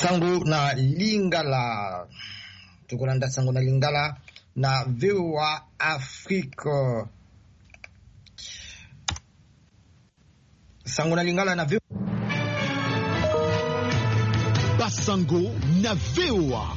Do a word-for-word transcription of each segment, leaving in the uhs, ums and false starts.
Sango na Lingala. Tukolanda Sango na Lingala na V O A Afrique. Sango na Lingala na V O A. Basango na V O A.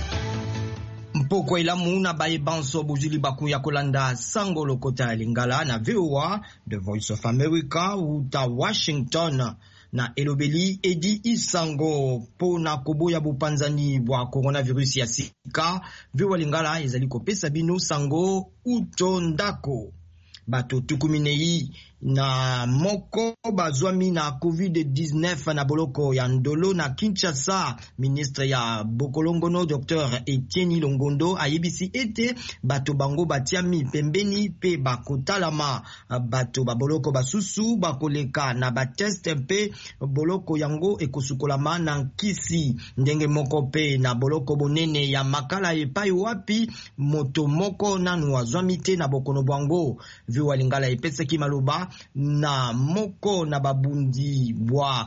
Mpoko ilamu na baye banso bujili baku ya kolanda Sango lokota ya Lingala na V O A, The Voice of America uta Washington. Na elobeli edi isango po na koboya bupanzani bwa coronavirus ya sika, V O A Lingala ezali kopesa bino sango uto ndako. Bato tukuminei na moko bazwami na covid dix-neuf na boloko ya Ndolo na Kinshasa. Ministre ya Bokolongono Docteur Etienne Longondo ayebisi ete bato bango batiami pembeni pe bakotalama. Bato baboloko basusu bakoleka na bateste pe boloko yango ekosukolama na nkisi. Ndenge moko pe na boloko bonene ya makala epai wapi moto moko nanu azwami te na bokono bwango. V O A Lingala epesaki maloba na moko na babundi bwa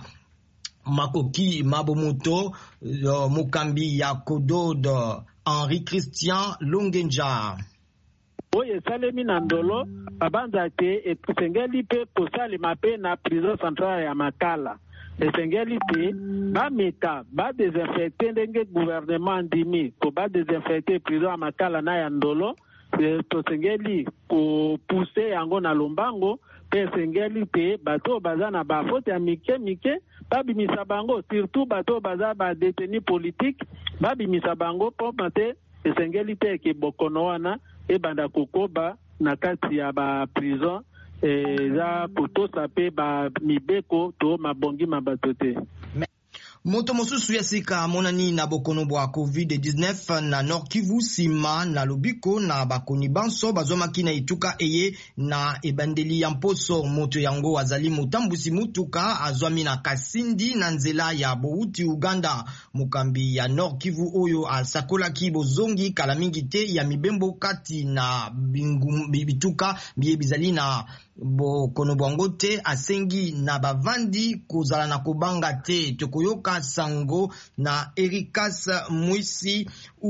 makoki mabomoto uh, mokambi ya Kododo Henri Christian Longenja. Oye salemi na Ndolo babanza te esengeli pe kosalema pe na prison centrale ya Makala. Esengeli te bameta badesinfecte ndenge gouvernement ndimi ko badesinfecte prison ya Makala na ya Ndolo. Tosengeli ko pousser yango na Lombango pe sengeli te bato baza na bafote ya mike mike babimisa bango, surtout bato baza ba détenu politique babimisa bango po mate esengeli te ke bokono wana ebanda kokoba na kati ya ba prison eza kotosa pe ba mibeko to mabongi mabato te. Moto mosusu ya sika monani na bokono bwa covid dix-neuf na Nord Kivu sima na lobiko na bakoni banso bazomaki na ituka eye na ebandeli ya mposo. Moto yango azali mutambusi mutuka azwami na Kasindi na nzela ya Bouti Uganda. Mukambi ya Nord Kivu oyo asakolaki bozongi kala mingi te ya mibembo kati na bingu bituka biye bizali na bokono bwango te asengi na bavandi kozala na kobanga te. Tokoyoka sango na Erikas Mwisi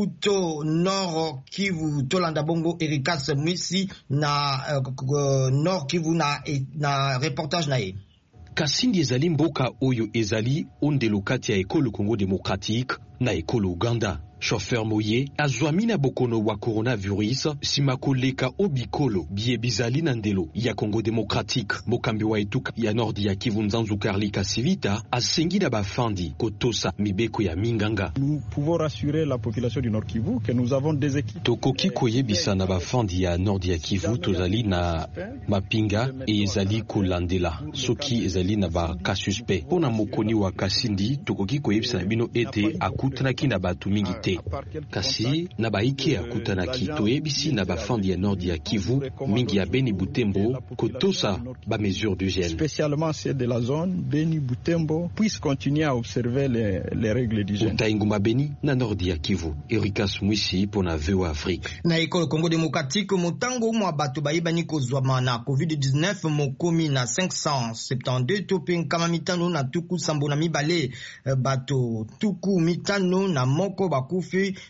uto Nord Kivu. Tolanda bongo Erikas Mwisi na uh, Nord Kivu na, na reportage na ye. Kasindi ezali mboka oyo ezali ondelo kati ya ekolo Congo Démocratique na ekolo Uganda. Chauffeur moye azwami na bokono wa coronavirus sima koleka obikolo bie bizali na ndelo ya Congo Démocratique. Mokambi wa etuka ya Nord ya Kivu Nzanzu Karli Kasivita asengi na bafandi kotosa mibeko ya minganga. Nous pouvons rassurer la population du Nord Kivu que nous avons des équipes. Tokoki koyebisa na bafandi ya Nord ya Kivu tozali na mapinga e ezali kolandela soki ezali na ba ka suspect. Pona mokoni wa Kasindi tokoki koyebisa na bino ete akutanaki na batu mingi te. Kasi na baike akutanaki toyebisi na bafandi ya Nord ya Kivu mingi ya Beni Butembo kotosa ba mesure d'hygiène. Spécialement ceux de la zone Beni Butembo puissent continuer à observer les, les règles d'hygiène. Tainguma Beni na Nord ya Kivu. Erikas Mwisi pour na V O A Afrique. Na ekolo Congo Démocratique motango mwa bato bayebani kozwama na covid dix-neuf mokomi na cinq cent soixante-douze topin kama mitano na tuku sambo na mibale. Bato tuku mitano na moko baku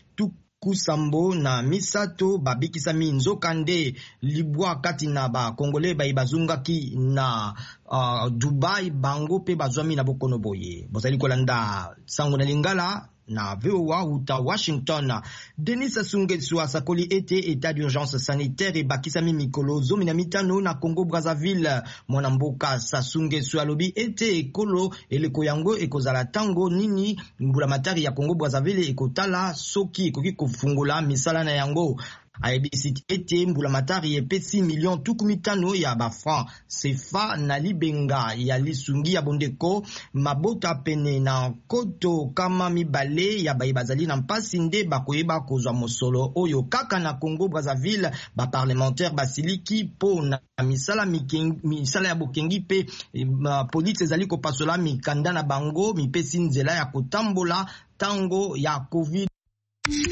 tuku sambo na misato babikisa minzoka nde libwa kati na ba Kongole ba ibazungaki na uh, Dubai bango pe bazwami na bokono boye. Bozali kolanda Sango na Lingala na V O A uta Washington. Denis Sassou asakoli ete état d'urgence sanitaire e bakisami mikolo zomi na mitano na Congo Brazzaville. Mwana mboka Sassou Nguesso alobi ete ekolo eleko yango ekozala tango nini mbula matari ya Congo Brazzaville ekotala soki ekoki kofungola misala na yango. Ayebisi ete mbula matari epesi million tuku mitano ya ba franc C F A na libenga ya lisungi ya bondeko mabota pene na koto kama mibale ya baibazali na mpasi nde bakoyeba kozwa mosolo oyo kaka na Congo Brazzaville. Ba parlementaire basiliki po na misala mikengi, misala ya bokengi pe ma police ezali kopasola mikanda na bango mipesi nzela ya kotambola tango ya COVID.